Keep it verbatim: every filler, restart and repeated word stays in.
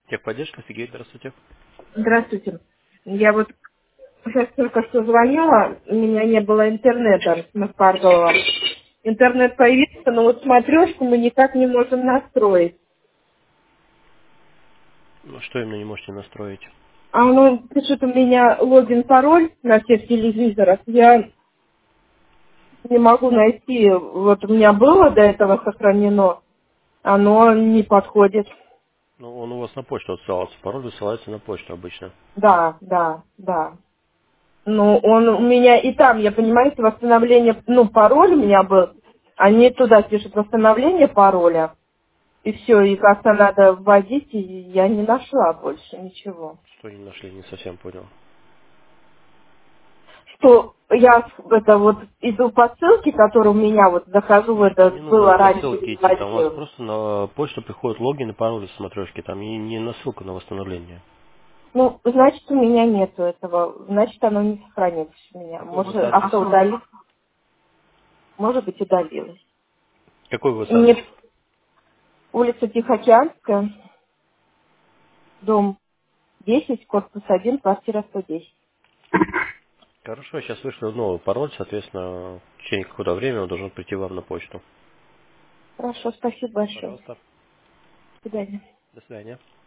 Техподдержка, Сергей, здравствуйте. Здравствуйте. Я вот сейчас только что звонила, у меня не было интернета на Парголова. Интернет появился, но вот смотрешку мы никак не можем настроить. Ну, что именно не можете настроить? А оно пишет у меня логин-пароль на всех телевизорах. Я не могу найти. Вот у меня было до этого сохранено, оно не подходит. Ну, он у вас на почту отсылался. Пароль высылается на почту обычно. Да, да, да. Ну, он у меня и там, я понимаете, восстановление, ну, пароль у меня был, они туда пишут восстановление пароля, и все, и как-то надо вводить, и я не нашла больше ничего. Что не нашли, не совсем понял. Что я это вот иду по ссылке, которая у меня вот захожу в Там это, не нужно было по раньше ссылке идти, там у вас раздел. просто на почту приходит логин и пароль из смотрешки. Там не, не на ссылку на восстановление. Ну, значит, у меня нету этого, значит, оно не сохранилось у меня. Какой у Может, вас адрес? авто удали- может быть, удалилось. Какой у вас адрес? Нет, улица Тихоокеанская, дом десять, корпус один, квартира сто десять. Хорошо, сейчас вышло новый пароль, соответственно, в течение какого-то времени он должен прийти вам на почту. Хорошо, спасибо большое. Пожалуйста. До свидания. До свидания.